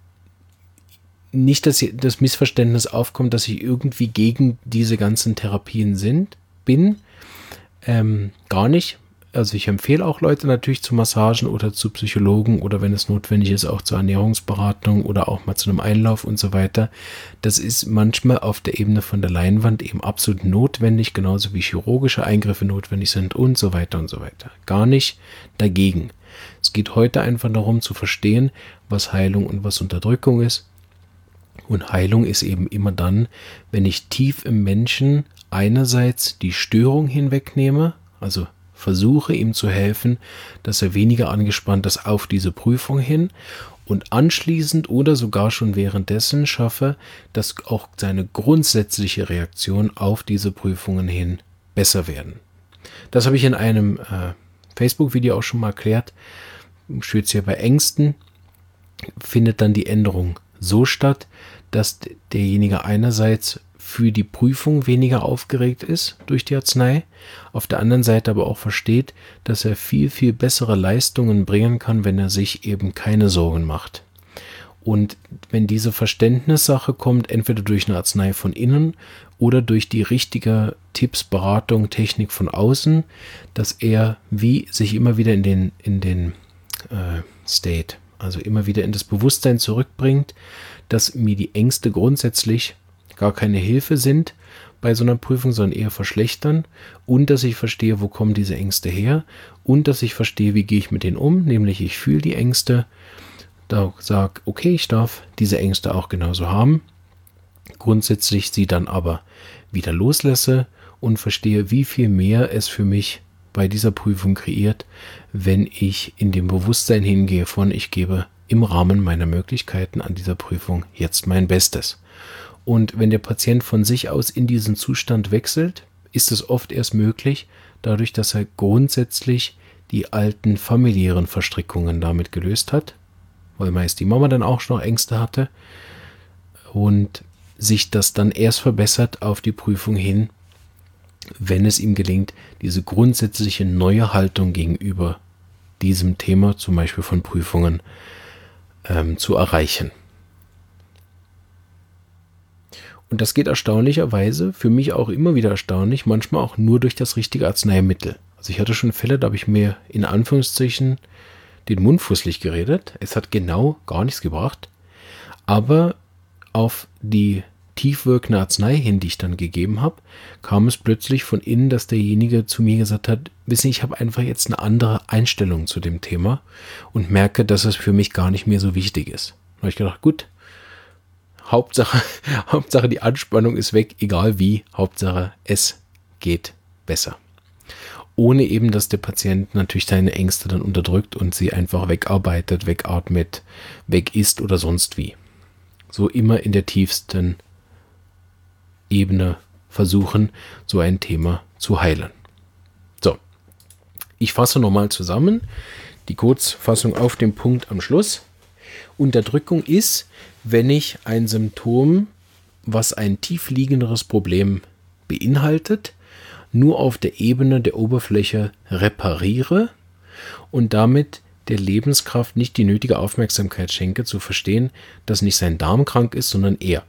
[SPEAKER 1] nicht, dass das Missverständnis aufkommt, dass ich irgendwie gegen diese ganzen Therapien sind, bin. Ähm, gar nicht. Also ich empfehle auch Leute natürlich zu Massagen oder zu Psychologen oder wenn es notwendig ist, auch zur Ernährungsberatung oder auch mal zu einem Einlauf und so weiter. Das ist manchmal auf der Ebene von der Leinwand eben absolut notwendig, genauso wie chirurgische Eingriffe notwendig sind und so weiter und so weiter. Gar nicht dagegen. Es geht heute einfach darum zu verstehen, was Heilung und was Unterdrückung ist. Und Heilung ist eben immer dann, wenn ich tief im Menschen einerseits die Störung hinwegnehme, also versuche ihm zu helfen, dass er weniger angespannt ist auf diese Prüfung hin und anschließend oder sogar schon währenddessen schaffe, dass auch seine grundsätzliche Reaktion auf diese Prüfungen hin besser werden. Das habe ich in einem äh, Facebook-Video auch schon mal erklärt. Speziell bei Ängsten findet dann die Änderung so statt, dass derjenige einerseits für die Prüfung weniger aufgeregt ist durch die Arznei, auf der anderen Seite aber auch versteht, dass er viel, viel bessere Leistungen bringen kann, wenn er sich eben keine Sorgen macht. Und wenn diese Verständnissache kommt, entweder durch eine Arznei von innen oder durch die richtige Tipps, Beratung, Technik von außen, dass er wie sich immer wieder in den, in den äh, State, also immer wieder in das Bewusstsein zurückbringt, dass mir die Ängste grundsätzlich gar keine Hilfe sind bei so einer Prüfung, sondern eher verschlechtern, und dass ich verstehe, wo kommen diese Ängste her, und dass ich verstehe, wie gehe ich mit denen um, nämlich ich fühle die Ängste, da sage, okay, ich darf diese Ängste auch genauso haben, grundsätzlich sie dann aber wieder loslasse und verstehe, wie viel mehr es für mich bei dieser Prüfung kreiert, wenn ich in dem Bewusstsein hingehe von, ich gebe im Rahmen meiner Möglichkeiten an dieser Prüfung jetzt mein Bestes. Und wenn der Patient von sich aus in diesen Zustand wechselt, ist es oft erst möglich, dadurch, dass er grundsätzlich die alten familiären Verstrickungen damit gelöst hat, weil meist die Mama dann auch noch Ängste hatte und sich das dann erst verbessert auf die Prüfung hin, wenn es ihm gelingt, diese grundsätzliche neue Haltung gegenüber diesem Thema, zum Beispiel von Prüfungen, ähm, zu erreichen. Und das geht erstaunlicherweise, für mich auch immer wieder erstaunlich, manchmal auch nur durch das richtige Arzneimittel. Also ich hatte schon Fälle, da habe ich mir in Anführungszeichen den Mund fusselig geredet. Es hat genau gar nichts gebracht. Aber auf die tiefwirkende Arznei hin, die ich dann gegeben habe, kam es plötzlich von innen, dass derjenige zu mir gesagt hat, wissen Sie, ich habe einfach jetzt eine andere Einstellung zu dem Thema und merke, dass es für mich gar nicht mehr so wichtig ist. Da habe ich gedacht, gut, Hauptsache, Hauptsache die Anspannung ist weg, egal wie, Hauptsache es geht besser. Ohne eben, dass der Patient natürlich seine Ängste dann unterdrückt und sie einfach wegarbeitet, wegatmet, weg isst oder sonst wie. So immer in der tiefsten Ebene versuchen, so ein Thema zu heilen. So, ich fasse nochmal zusammen, die Kurzfassung auf den Punkt am Schluss. Unterdrückung ist, wenn ich ein Symptom, was ein tiefliegenderes Problem beinhaltet, nur auf der Ebene der Oberfläche repariere und damit der Lebenskraft nicht die nötige Aufmerksamkeit schenke, zu verstehen, dass nicht sein Darm krank ist, sondern er.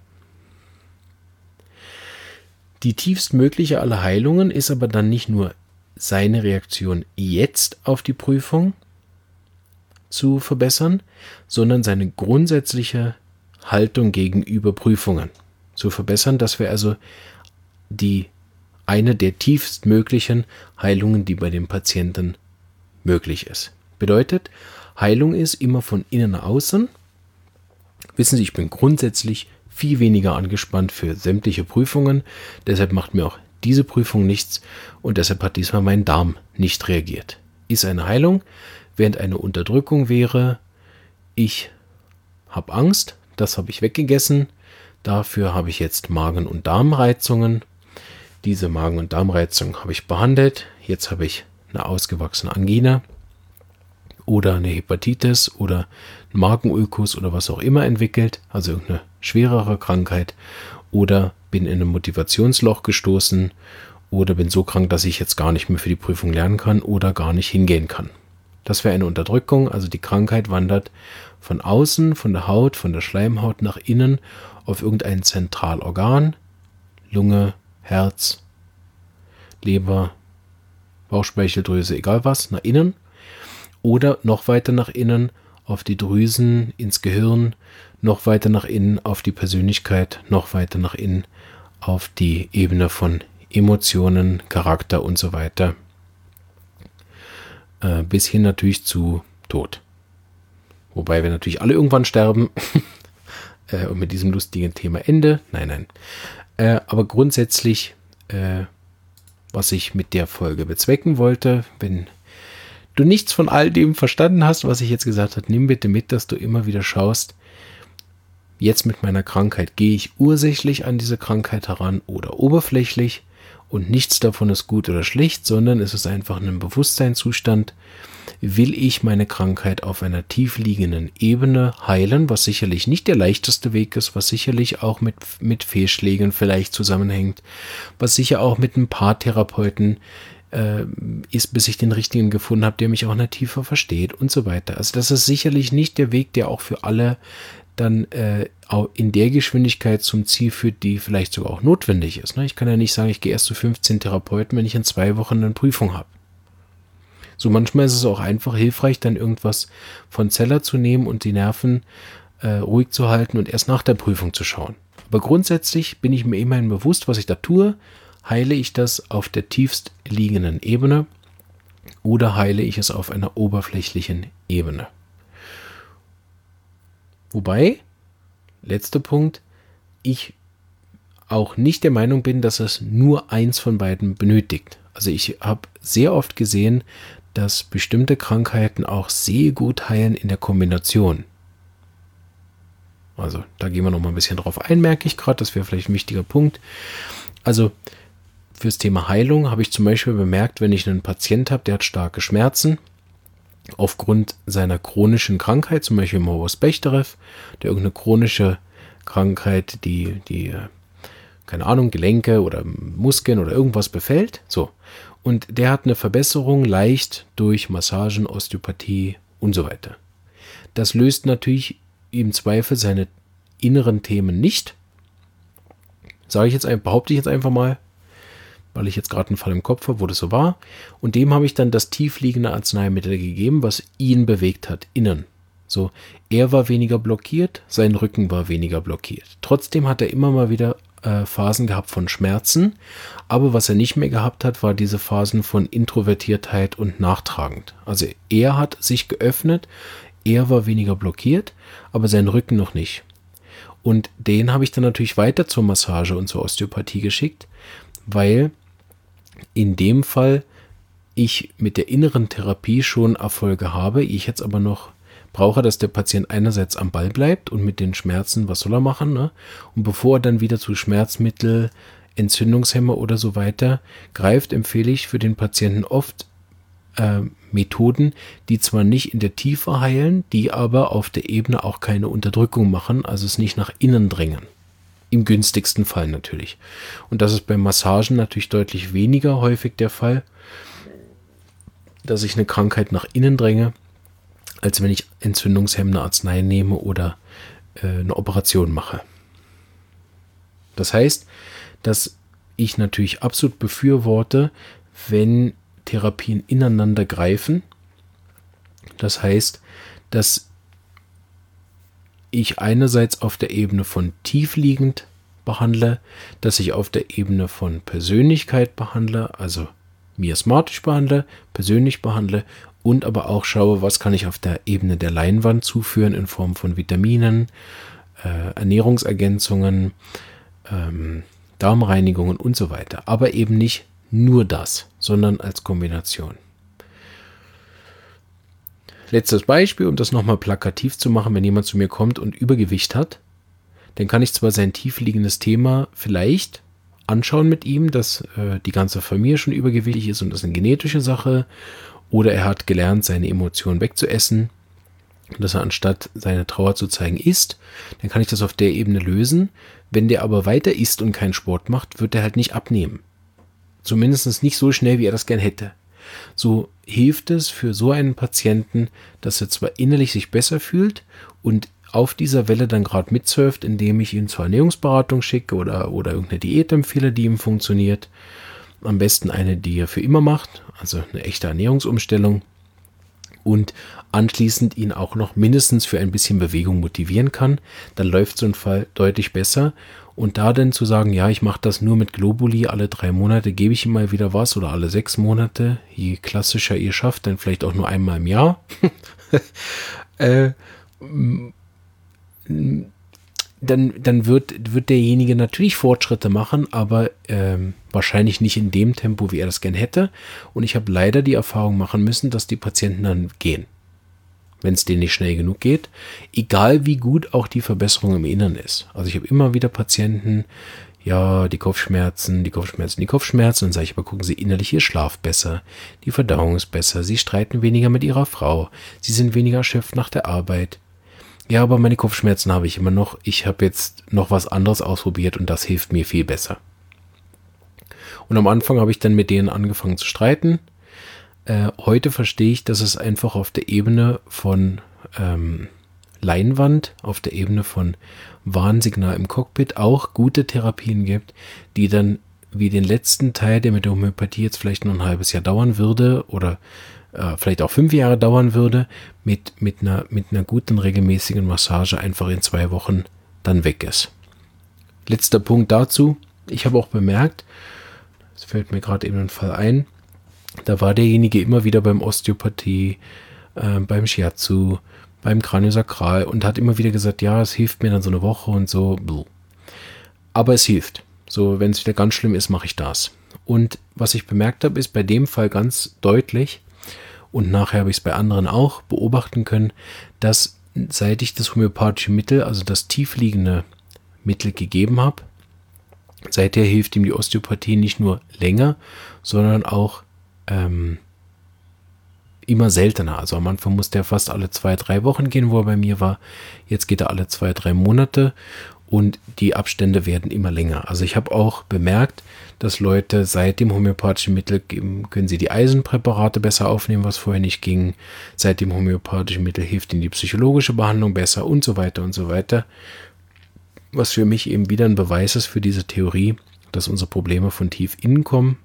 [SPEAKER 1] Die tiefstmögliche aller Heilungen ist aber dann nicht nur seine Reaktion jetzt auf die Prüfung zu verbessern, sondern seine grundsätzliche Haltung gegenüber Prüfungen zu verbessern, dass wir also die eine der tiefstmöglichen Heilungen, die bei dem Patienten möglich ist. Bedeutet, Heilung ist immer von innen nach außen. Wissen Sie, ich bin grundsätzlich viel weniger angespannt für sämtliche Prüfungen, deshalb macht mir auch diese Prüfung nichts und deshalb hat diesmal mein Darm nicht reagiert. Ist eine Heilung, während eine Unterdrückung wäre, ich habe Angst, das habe ich weggegessen, dafür habe ich jetzt Magen- und Darmreizungen. Diese Magen- und Darmreizung habe ich behandelt, jetzt habe ich eine ausgewachsene Angina oder eine Hepatitis oder einen Magenulkus oder was auch immer entwickelt, also irgendeine schwerere Krankheit, oder bin in ein Motivationsloch gestoßen oder bin so krank, dass ich jetzt gar nicht mehr für die Prüfung lernen kann oder gar nicht hingehen kann. Das wäre eine Unterdrückung, also die Krankheit wandert von außen, von der Haut, von der Schleimhaut nach innen auf irgendein Zentralorgan, Lunge, Herz, Leber, Bauchspeicheldrüse, egal was, nach innen oder noch weiter nach innen auf die Drüsen, ins Gehirn, noch weiter nach innen auf die Persönlichkeit, noch weiter nach innen auf die Ebene von Emotionen, Charakter und so weiter, äh, bis hin natürlich zu Tod. Wobei wir natürlich alle irgendwann sterben äh, und mit diesem lustigen Thema Ende. Nein, nein. Äh, aber grundsätzlich, äh, was ich mit der Folge bezwecken wollte, wenn du nichts von all dem verstanden hast, was ich jetzt gesagt habe, nimm bitte mit, dass du immer wieder schaust, jetzt mit meiner Krankheit gehe ich ursächlich an diese Krankheit heran oder oberflächlich und nichts davon ist gut oder schlecht, sondern es ist einfach ein Bewusstseinszustand. Will ich meine Krankheit auf einer tiefliegenden Ebene heilen, was sicherlich nicht der leichteste Weg ist, was sicherlich auch mit, mit Fehlschlägen vielleicht zusammenhängt, was sicher auch mit ein paar Therapeuten äh, ist, bis ich den richtigen gefunden habe, der mich auch noch tiefer versteht und so weiter. Also das ist sicherlich nicht der Weg, der auch für alle dann äh, auch in der Geschwindigkeit zum Ziel führt, die vielleicht sogar auch notwendig ist. Ne? Ich kann ja nicht sagen, ich gehe erst zu fünfzehn Therapeuten, wenn ich in zwei Wochen eine Prüfung habe. So manchmal ist es auch einfach hilfreich, dann irgendwas von Zeller zu nehmen und die Nerven äh, ruhig zu halten und erst nach der Prüfung zu schauen. Aber grundsätzlich bin ich mir immerhin bewusst, was ich da tue. Heile ich das auf der tiefst liegenden Ebene oder heile ich es auf einer oberflächlichen Ebene? Wobei, letzter Punkt, ich auch nicht der Meinung bin, dass es nur eins von beiden benötigt. Also ich habe sehr oft gesehen, dass bestimmte Krankheiten auch sehr gut heilen in der Kombination. Also da gehen wir noch mal ein bisschen drauf ein, merke ich gerade, das wäre vielleicht ein wichtiger Punkt. Also fürs Thema Heilung habe ich zum Beispiel bemerkt, wenn ich einen Patient habe, der hat starke Schmerzen, aufgrund seiner chronischen Krankheit, zum Beispiel Morbus Bechterew, der irgendeine chronische Krankheit, die, die, keine Ahnung, Gelenke oder Muskeln oder irgendwas befällt. So. Und der hat eine Verbesserung leicht durch Massagen, Osteopathie und so weiter. Das löst natürlich im Zweifel seine inneren Themen nicht. Sage ich jetzt, behaupte ich jetzt einfach mal, weil ich jetzt gerade einen Fall im Kopf habe, wo das so war. Und dem habe ich dann das tiefliegende Arzneimittel gegeben, was ihn bewegt hat, innen. So, er war weniger blockiert, sein Rücken war weniger blockiert. Trotzdem hat er immer mal wieder äh, Phasen gehabt von Schmerzen. Aber was er nicht mehr gehabt hat, war diese Phasen von Introvertiertheit und nachtragend. Also er hat sich geöffnet, er war weniger blockiert, aber sein Rücken noch nicht. Und den habe ich dann natürlich weiter zur Massage und zur Osteopathie geschickt, weil in dem Fall ich mit der inneren Therapie schon Erfolge habe. Ich jetzt aber noch brauche, dass der Patient einerseits am Ball bleibt und mit den Schmerzen, was soll er machen, ne? Und bevor er dann wieder zu Schmerzmittel, Entzündungshemmer oder so weiter greift, empfehle ich für den Patienten oft äh, Methoden, die zwar nicht in der Tiefe heilen, die aber auf der Ebene auch keine Unterdrückung machen, also es nicht nach innen drängen. Im günstigsten Fall natürlich. Und das ist bei Massagen natürlich deutlich weniger häufig der Fall, dass ich eine Krankheit nach innen dränge, als wenn ich entzündungshemmende Arznei nehme oder äh, eine Operation mache. Das heißt, dass ich natürlich absolut befürworte, wenn Therapien ineinander greifen. Das heißt, dass ich einerseits auf der Ebene von tiefliegend behandle, dass ich auf der Ebene von Persönlichkeit behandle, also miasmatisch behandle, persönlich behandle und aber auch schaue, was kann ich auf der Ebene der Leinwand zuführen in Form von Vitaminen, äh, Ernährungsergänzungen, ähm, Darmreinigungen und so weiter. Aber eben nicht nur das, sondern als Kombination. Letztes Beispiel, um das nochmal plakativ zu machen, wenn jemand zu mir kommt und Übergewicht hat, dann kann ich zwar sein tiefliegendes Thema vielleicht anschauen mit ihm, dass äh, die ganze Familie schon übergewichtig ist und das ist eine genetische Sache, oder er hat gelernt, seine Emotionen wegzuessen, dass er anstatt seine Trauer zu zeigen isst, dann kann ich das auf der Ebene lösen. Wenn der aber weiter isst und keinen Sport macht, wird er halt nicht abnehmen. Zumindest nicht so schnell, wie er das gern hätte. So hilft es für so einen Patienten, dass er zwar innerlich sich besser fühlt und auf dieser Welle dann gerade mitsurft, indem ich ihn zur Ernährungsberatung schicke oder, oder irgendeine Diät empfehle, die ihm funktioniert. Am besten eine, die er für immer macht, also eine echte Ernährungsumstellung. Und anschließend ihn auch noch mindestens für ein bisschen Bewegung motivieren kann. Dann läuft so ein Fall deutlich besser. Und da dann zu sagen, ja, ich mache das nur mit Globuli, alle drei Monate gebe ich ihm mal wieder was oder alle sechs Monate, je klassischer ihr schafft, dann vielleicht auch nur einmal im Jahr. äh, dann, dann wird, wird derjenige natürlich Fortschritte machen, aber ähm, wahrscheinlich nicht in dem Tempo, wie er das gern hätte. Und ich habe leider die Erfahrung machen müssen, dass die Patienten dann gehen, wenn es denen nicht schnell genug geht, egal wie gut auch die Verbesserung im Inneren ist. Also ich habe immer wieder Patienten, ja, die Kopfschmerzen, die Kopfschmerzen, die Kopfschmerzen. Dann sage ich, aber gucken Sie innerlich, Ihr Schlaf besser, die Verdauung ist besser, Sie streiten weniger mit Ihrer Frau, Sie sind weniger erschöpft nach der Arbeit. Ja, aber meine Kopfschmerzen habe ich immer noch. Ich habe jetzt noch was anderes ausprobiert und das hilft mir viel besser. Und am Anfang habe ich dann mit denen angefangen zu streiten. Äh, heute verstehe ich, dass es einfach auf der Ebene von ähm, Leinwand, auf der Ebene von Warnsignal im Cockpit auch gute Therapien gibt, die dann wie den letzten Teil, der mit der Homöopathie jetzt vielleicht noch ein halbes Jahr dauern würde oder äh, vielleicht auch fünf Jahre dauern würde, mit, mit, einer, mit einer guten regelmäßigen Massage einfach in zwei Wochen dann weg ist. Letzter Punkt dazu. Ich habe auch bemerkt, es fällt mir gerade eben ein Fall ein, da war derjenige immer wieder beim Osteopathie, äh, beim Shiatsu, beim Kraniosakral und hat immer wieder gesagt, ja, es hilft mir dann so eine Woche und so. Aber es hilft. So, wenn es wieder ganz schlimm ist, mache ich das. Und was ich bemerkt habe, ist bei dem Fall ganz deutlich, und nachher habe ich es bei anderen auch beobachten können, dass seit ich das homöopathische Mittel, also das tiefliegende Mittel gegeben habe, seither hilft ihm die Osteopathie nicht nur länger, sondern auch ähm, immer seltener. Also am Anfang musste er fast alle zwei, drei Wochen gehen, wo er bei mir war. Jetzt geht er alle zwei, drei Monate und die Abstände werden immer länger. Also ich habe auch bemerkt, dass Leute seit dem homöopathischen Mittel geben, können sie die Eisenpräparate besser aufnehmen, was vorher nicht ging. Seit dem homöopathischen Mittel hilft ihnen die psychologische Behandlung besser und so weiter und so weiter. Was für mich eben wieder ein Beweis ist für diese Theorie, dass unsere Probleme von tief innen kommen.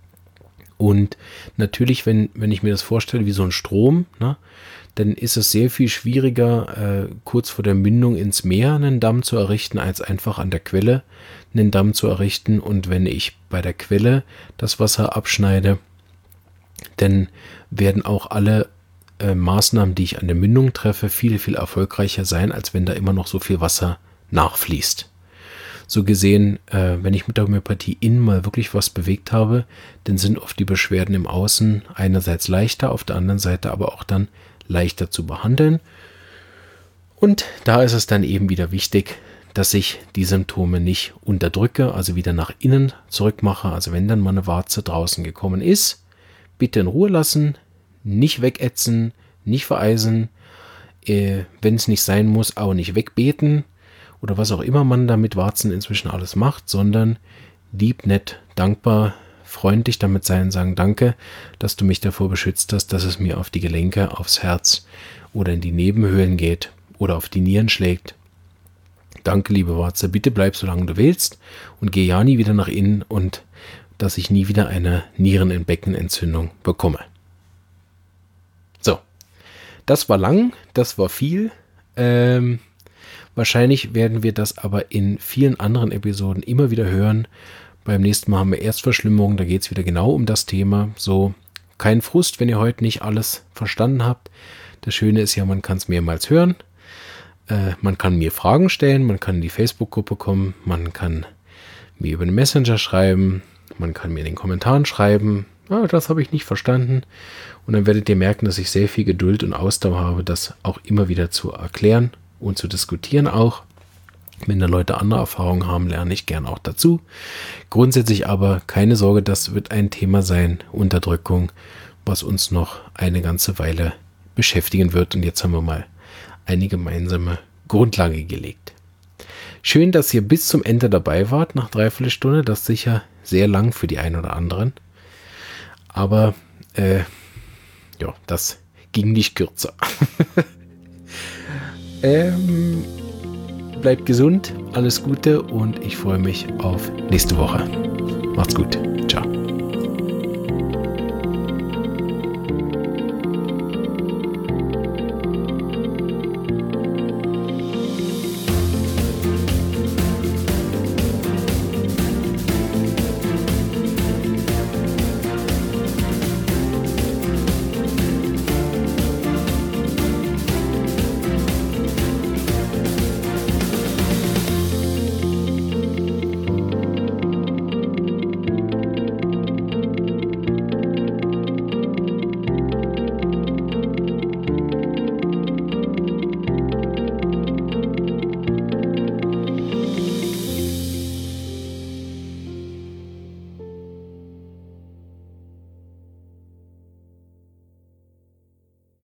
[SPEAKER 1] Und natürlich, wenn, wenn ich mir das vorstelle wie so ein Strom, ne, dann ist es sehr viel schwieriger, äh, kurz vor der Mündung ins Meer einen Damm zu errichten, als einfach an der Quelle einen Damm zu errichten. Und wenn ich bei der Quelle das Wasser abschneide, dann werden auch alle äh, Maßnahmen, die ich an der Mündung treffe, viel, viel erfolgreicher sein, als wenn da immer noch so viel Wasser nachfließt. So gesehen, äh, wenn ich mit der Homöopathie innen mal wirklich was bewegt habe, dann sind oft die Beschwerden im Außen einerseits leichter, auf der anderen Seite aber auch dann leichter zu behandeln. Und da ist es dann eben wieder wichtig, dass ich die Symptome nicht unterdrücke, also wieder nach innen zurückmache. Also wenn dann mal eine Warze draußen gekommen ist, bitte in Ruhe lassen, nicht wegätzen, nicht vereisen, äh, wenn es nicht sein muss, auch nicht wegbeten oder was auch immer man da mit Warzen inzwischen alles macht, sondern lieb, nett, dankbar, freundlich damit sein, sagen danke, dass du mich davor beschützt hast, dass es mir auf die Gelenke, aufs Herz oder in die Nebenhöhlen geht oder auf die Nieren schlägt. Danke, liebe Warze, bitte bleib so lange du willst und geh ja nie wieder nach innen und dass ich nie wieder eine Nierenbeckenentzündung bekomme. So, das war lang, das war viel. Ähm, wahrscheinlich werden wir das aber in vielen anderen Episoden immer wieder hören. Beim nächsten Mal haben wir Erstverschlimmerung, da geht es wieder genau um das Thema. So, kein Frust, wenn ihr heute nicht alles verstanden habt. Das Schöne ist ja, man kann es mehrmals hören. Äh, man kann mir Fragen stellen, man kann in die Facebook-Gruppe kommen, man kann mir über den Messenger schreiben, man kann mir in den Kommentaren schreiben, ah, das habe ich nicht verstanden. Und dann werdet ihr merken, dass ich sehr viel Geduld und Ausdauer habe, das auch immer wieder zu erklären und zu diskutieren auch. Wenn da Leute andere Erfahrungen haben, lerne ich gern auch dazu. Grundsätzlich aber keine Sorge, das wird ein Thema sein, Unterdrückung, was uns noch eine ganze Weile beschäftigen wird. Und jetzt haben wir mal eine gemeinsame Grundlage gelegt. Schön, dass ihr bis zum Ende dabei wart, nach dreiviertel Stunde. Das ist sicher sehr lang für die einen oder anderen. Aber äh, ja, das ging nicht kürzer. ähm, bleibt gesund, alles Gute und ich freue mich auf nächste Woche. Macht's gut.